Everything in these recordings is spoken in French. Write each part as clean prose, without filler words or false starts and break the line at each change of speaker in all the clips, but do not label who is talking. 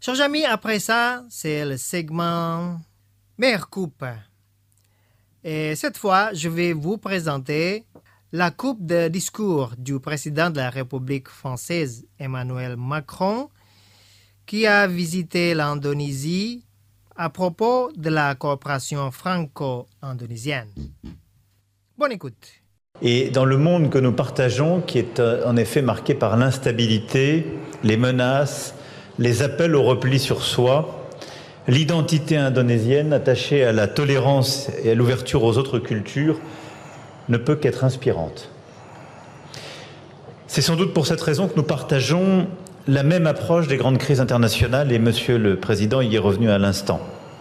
Chers amis, après ça, c'est le segment Meilleure coupe. Et cette fois, je vais vous présenter la coupe de discours du président de la République française, Emmanuel Macron, qui a visité l'Indonésie à propos de la coopération franco-indonésienne. Bonne écoute.
Et dans le monde que nous partageons, qui est en effet marqué par l'instabilité, les menaces, les appels au repli sur soi, l'identité indonésienne attachée à la tolérance et à l'ouverture aux autres cultures ne peut qu'être inspirante. C'est sans doute pour cette raison que nous partageons la même approche des grandes crises internationales et Monsieur le Président y est revenu à l'instant.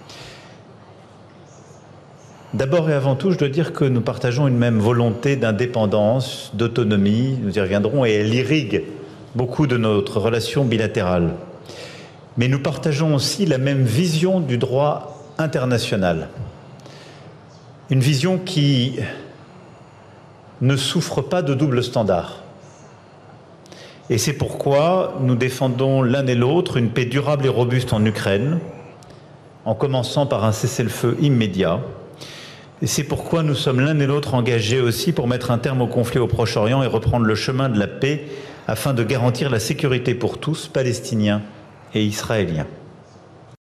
D'abord et avant tout, je dois dire que nous partageons une même volonté d'indépendance, d'autonomie, nous y reviendrons, et elle irrigue beaucoup de notre relation bilatérale. Mais nous partageons aussi la même vision du droit international. Une vision qui ne souffre pas de double standard. Et c'est pourquoi nous défendons l'un et l'autre une paix durable et robuste en Ukraine, en commençant par un cessez-le-feu immédiat. Et c'est pourquoi nous sommes l'un et l'autre engagés aussi pour mettre un terme au conflit au Proche-Orient et reprendre le chemin de la paix afin de garantir la sécurité pour tous, Palestiniens et Israéliens.